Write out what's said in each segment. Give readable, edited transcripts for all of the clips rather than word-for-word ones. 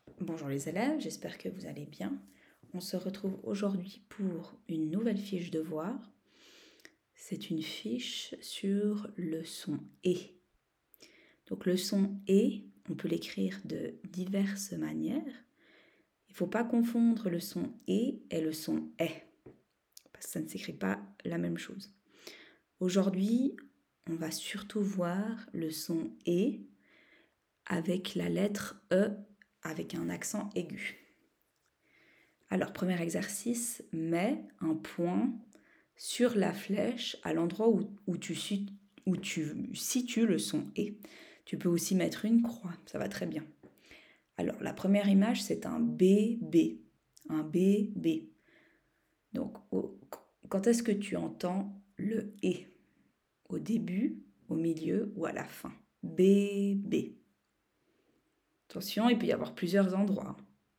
Bonjour les élèves, j'espère que vous allez bien. On se retrouve aujourd'hui pour une nouvelle fiche devoir. C'est une fiche sur le son « et ». Donc le son « et », on peut l'écrire de diverses manières. Il ne faut pas confondre le son « et » le son « est », parce que ça ne s'écrit pas la même chose. Aujourd'hui, on va surtout voir le son « et » avec la lettre « e » avec un accent aigu. Alors, premier exercice, mets un point sur la flèche à l'endroit où tu situes le son « et ». Tu peux aussi mettre une croix, ça va très bien. Alors, la première image, c'est un bébé. Un bébé. Donc, quand est-ce que tu entends le « et » ? Au début, au milieu ou à la fin ? Bébé. Attention, il peut y avoir plusieurs endroits.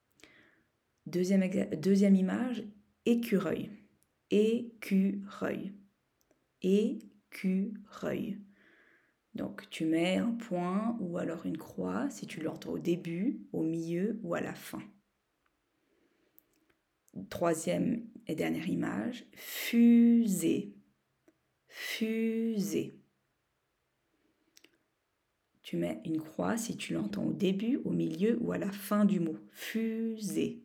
Deuxième image, écureuil. Écureuil. Écureuil. Donc tu mets un point ou alors une croix si tu l'entends au début, au milieu ou à la fin. Troisième et dernière image, fusée. Fusée. Tu mets une croix si tu l'entends au début, au milieu ou à la fin du mot. Fusée.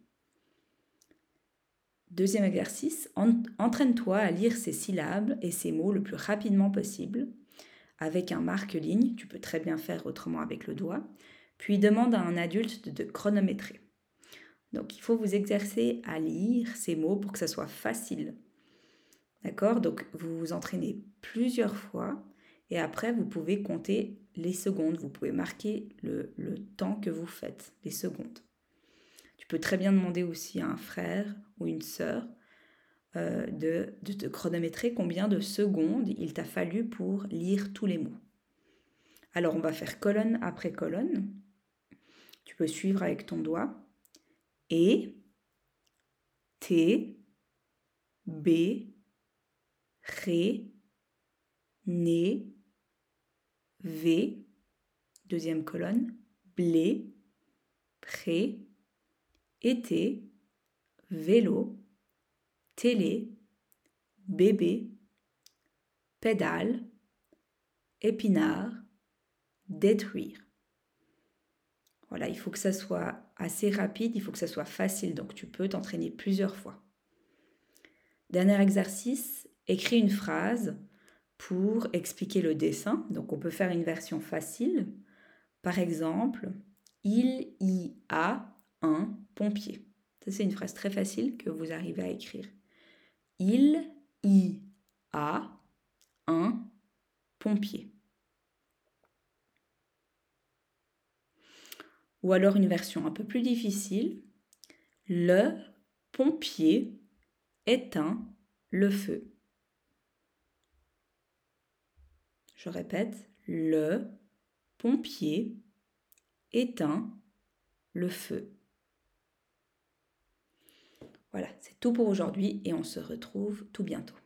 Deuxième exercice, entraîne-toi à lire ces syllabes et ces mots le plus rapidement possible avec un marque-ligne, tu peux très bien faire autrement avec le doigt, puis demande à un adulte de chronométrer. Donc il faut vous exercer à lire ces mots pour que ça soit facile. D'accord ? Donc vous vous entraînez plusieurs fois et après vous pouvez compter les secondes, vous pouvez marquer le temps que vous faites, les secondes. Tu peux très bien demander aussi à un frère ou une sœur de te chronométrer combien de secondes il t'a fallu pour lire tous les mots. Alors on va faire colonne après colonne. Tu peux suivre avec ton doigt. Et, T, B, Ré, Né, V, deuxième colonne, blé, pré, été, vélo, télé, bébé, pédale, épinard, détruire. Voilà, il faut que ça soit assez rapide, il faut que ça soit facile, donc tu peux t'entraîner plusieurs fois. Dernier exercice, écris une phrase pour expliquer le dessin. Donc on peut faire une version facile. Par exemple, il y a un pompier. Ça, c'est une phrase très facile que vous arrivez à écrire. Il y a un pompier. Ou alors une version un peu plus difficile. Le pompier éteint le feu. Je répète, le pompier éteint le feu. Voilà, c'est tout pour aujourd'hui et on se retrouve tout bientôt.